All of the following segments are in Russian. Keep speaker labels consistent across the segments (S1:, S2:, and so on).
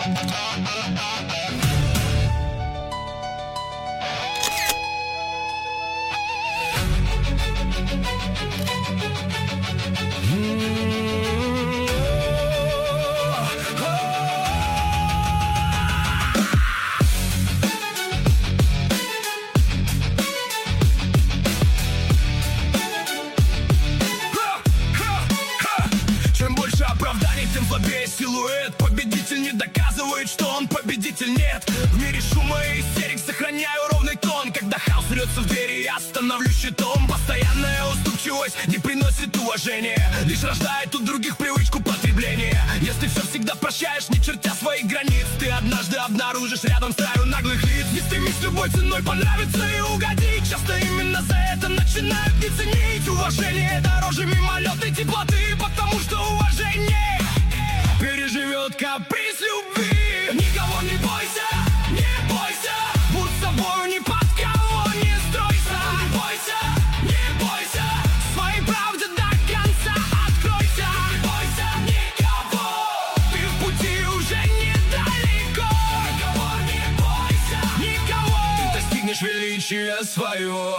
S1: Чем больше оправданий, тем слабее силуэт. Победитель не доказывает, что он победитель, нет. В мире шума и истерик сохраняю ровный тон. Когда хаос рвется в двери, я становлюсь щитом. Постоянная уступчивость не приносит уважения, лишь рождает у других привычку потребления. Если все всегда прощаешь, не чертя своих границ, ты однажды обнаружишь рядом стаю наглых лиц. Не стремись любой ценой понравиться и угодить. Часто именно за это начинают не ценить. Уважение дороже мимолетной теплоты, потому что уважение переживет каприз любви. Никого не бойся, не бойся, будь собой, не под кого не стройся. Не бойся, не бойся, своей правде до конца откройся. Не бойся никого, ты в пути уже недалеко. Никого не бойся, никого, ты достигнешь величия своего.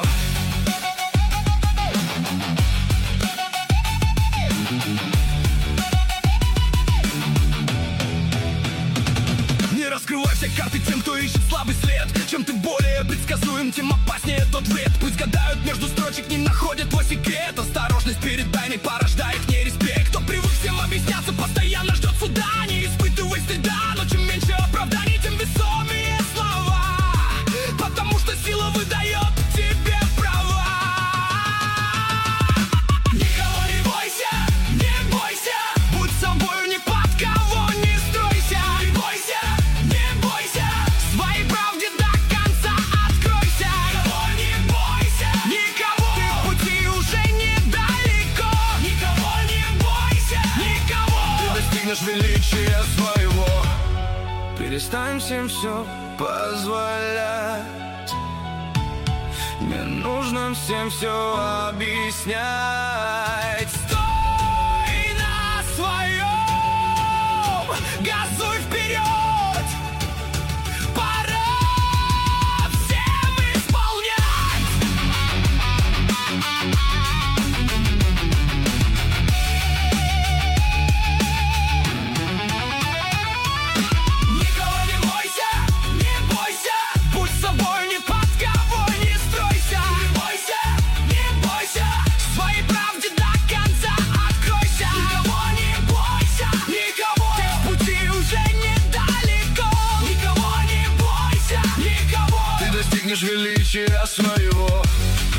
S1: Раскрывай все карты тем, кто ищет слабый след. Чем ты более предсказуем, тем опаснее тот вред. Пусть гадают между строчек, не находят твой секрет. Осторожность перед тайной порождает нереспект. Кто привык всем объясняться, постоянно ждет суда. Не испытывай стыда, но чем меньше оправданий, тем весомее слова. Потому что сила выдает тебе права. Никого не бойся, не бойся, будь собой, не под кого не стройся. Не бойся, не бойся, своей правде до конца откройся. Никого не бойся, никого, ты в пути уже недалеко. Никого не бойся, никого, ты достигнешь величия своего. Перестань всем все позволять, не нужно всем все объяснять. Стой на своем, газуй вперед, пора всем исполнять. Никого не бойся, не бойся, будь собой, не под кого не стройся. Не бойся, не бойся, своей правде до конца откройся. Никого не бойся, никого, ты в пути уже недалеко. Никого не бойся, никого, ты достигнешь величия своего.